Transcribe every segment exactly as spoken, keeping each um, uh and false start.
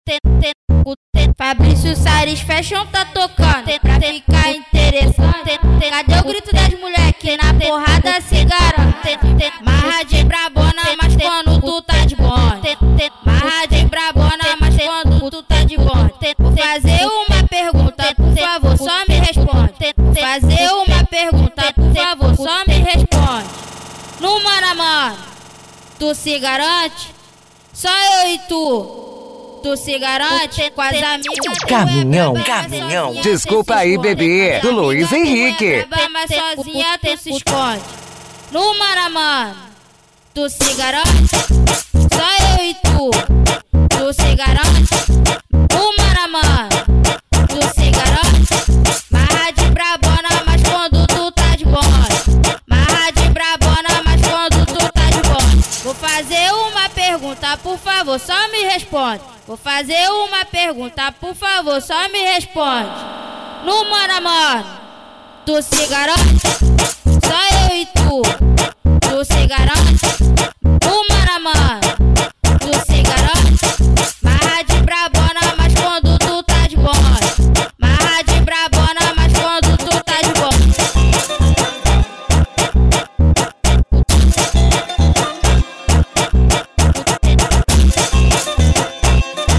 Fabrício Saris Fashion tá tocando pra ficar interessante. Cadê o grito das mulheres que na porrada se garante? Marra de brabona, mas quando tu tá de bonde. Marra de brabona, mas quando tu tá de bonde. Vou fazer uma pergunta, por favor, só me responde. Vou fazer uma pergunta, por favor, só me responde. No mano a mano, tu se garante? Só eu e tu. Tu se garante com as amigas. Caminhão, caminhão. Desculpa aí, bebê. Do Luiz Henrique. Mas sozinha tu se esconde. No mano a mano, tu se garante? Só eu e tu. Tu se garante? No mano a mano, tu se garante? Marra de brabona, mas quando tu tá de bonde. Marra de brabona, mas quando tu tá de bonde. Vou fazer uma pergunta, por favor, só me responde. Vou fazer uma pergunta, por favor, só me responde. No mano a mano, tu se garante? Só eu e tu. Tu se garante? No mano a mano, tu se garante? Marra de brabona, mas quando tu tá de bonde. Marra de brabona, mas quando tu tá de bonde.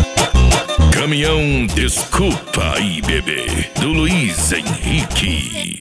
Caminhão, desculpa aí, bebê, do Luiz Henrique.